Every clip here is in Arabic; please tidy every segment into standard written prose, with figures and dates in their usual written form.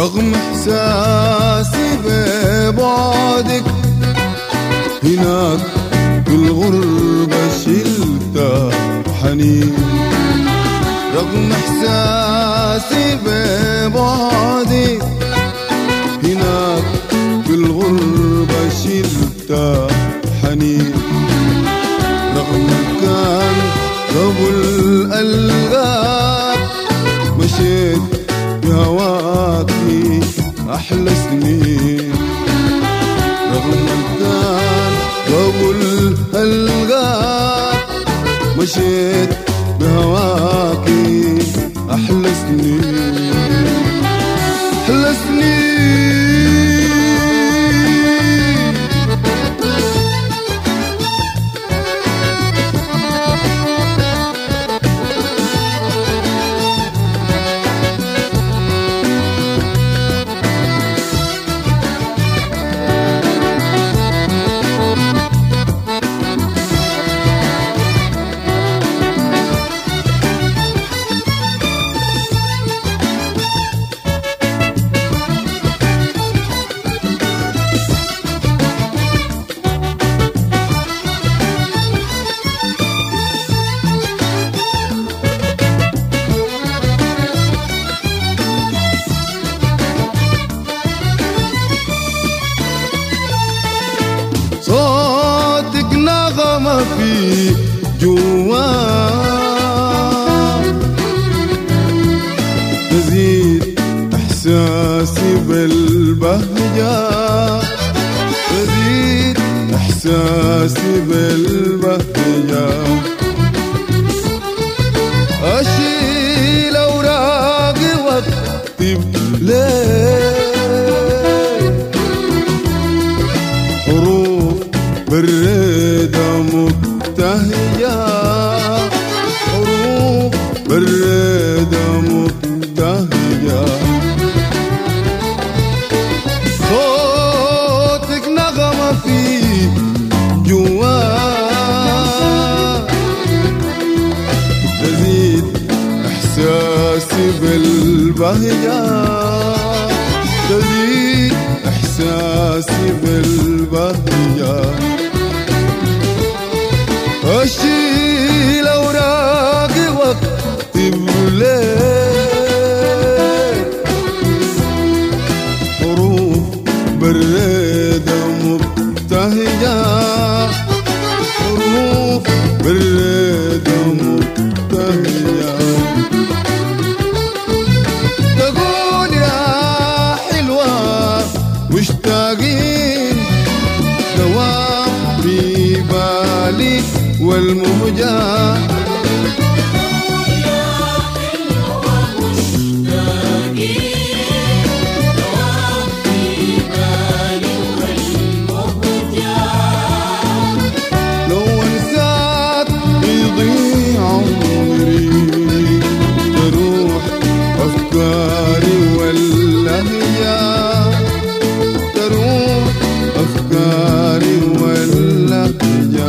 رغم إحساسي ببعدك هناك في الغربة شلت حنين. رغم إحساسي ببعدك هناك في الغربة شلت حنين. رغم كان قبل ألقاك مشيت بهواكي أحلى سنين. رغم كان قبل ألقاك مشيت بهواكي أحلى سنين. أحلى سنين. صوتك نغمة في جواه تزيد إحساسي بالبهجة. تزيد إحساسي بالبهجة. أشيل أوراقي واكتب ليه حروف بالرضا مبتهجة. حروف بالرضا مبتهجة. صوتك نغمة في جواه تزيد إحساسي بالبهجة. تزيد إحساسي بالبهجة. أشيل أوراقي واكتب لك حروف بالرضا مبتهجة. حروف بالرضا مبتهجة. تقول يا حلوة مشتاقين دوام في بالي والمهجة. يا حلوة مشتاقين دوام في بالي والمهجة. لو انساك يضيع عمري تروح أفكاري واللهجة. تروح أفكاري واللهجة.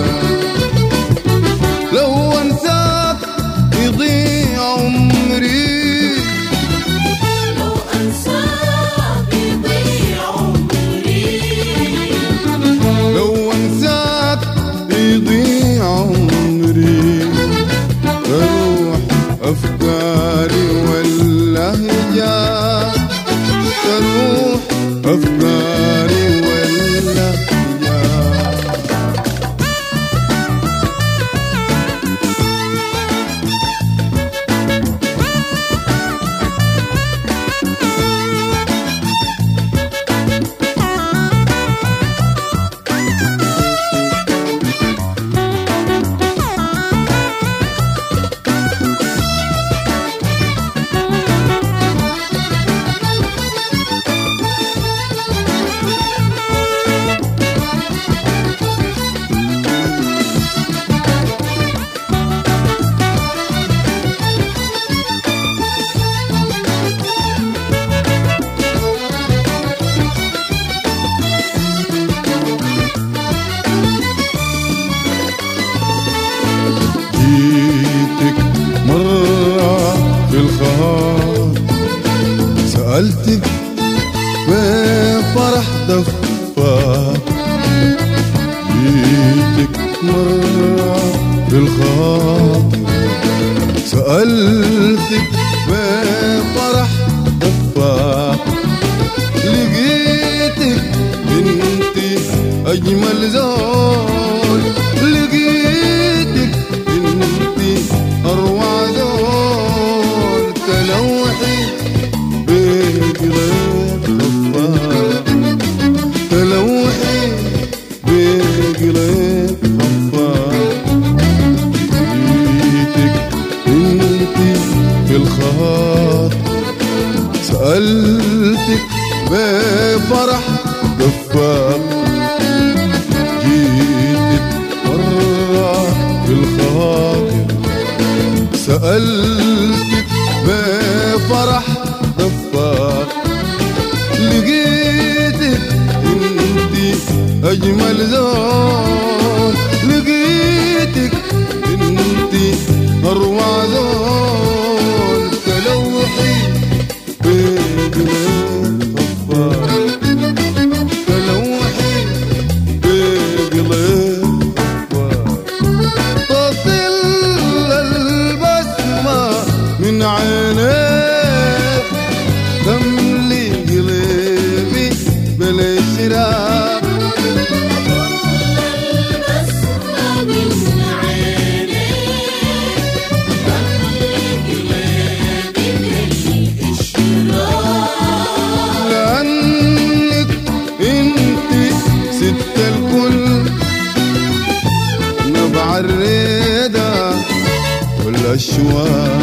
لو انساك يضيع عمري. لو أنساك يضيع عمري. لو انساك يضيع عمري تروح أفكاري واللهجة. تروح أفكاري واللهجة. دفاك جيتك مرة بالخاطر سألتك بفرح دفاك لقيتك انتي أجمل زول لقيتك انتي أروع زول تلوحي بقلب خفاك تلوحي بقلب خفاك جيتك انتي في الخاطر سألتك بفرح دفاك جيتك مرة في الخاطر سألتك بفرح دفاك لقيتك انتي أجمل زول لقيتك انتي أروع زول تلوحي بقلب خفاك تلوحي بقلب خفاك تطل البسمة من عينيك تملي قلبي بالاشراق البسمة من عينيك تملي قلبي بالاشراق لأنك انتي ست الكل نبع الرضا والأشواق